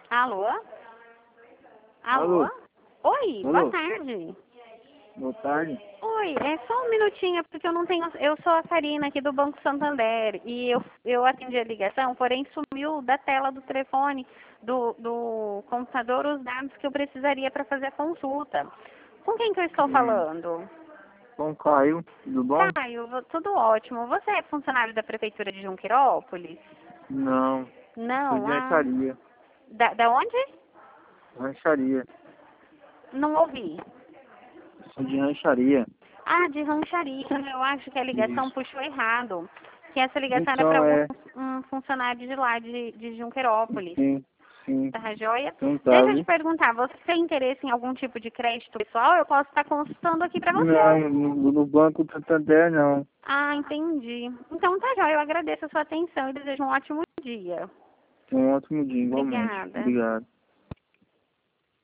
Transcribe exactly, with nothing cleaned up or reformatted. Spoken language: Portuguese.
Alô? Alô? Alô? Oi, boa Alô? tarde. Boa tarde. Oi, é só um minutinho, porque eu não tenho. Eu sou a Karina aqui do Banco Santander e eu, eu atendi a ligação, porém sumiu da tela do telefone, do, do computador, os dados que eu precisaria para fazer a consulta. Com quem que eu estou Hum, falando? Bom, Caio, tudo bom? Caio, vo- tudo ótimo. Você é funcionário da Prefeitura de Junqueirópolis? Não, sou de Não, ah. rancharia. Da, da onde? Rancharia. Não ouvi. Sou de rancharia. Ah, de rancharia. Eu acho que a ligação Isso. puxou errado. Que essa ligação era para Então, algum é, um funcionário de lá, de, de Junqueirópolis. sim, sim. Tá joia? Então tá, Deixa eu te viu? perguntar, você tem interesse em algum tipo de crédito pessoal? Eu posso estar consultando aqui para você. Não, no, no Banco Santander não. Ah, entendi. Então tá joia, eu agradeço a sua atenção e desejo um ótimo dia. Um ótimo dia, igualmente. Obrigada. Obrigado.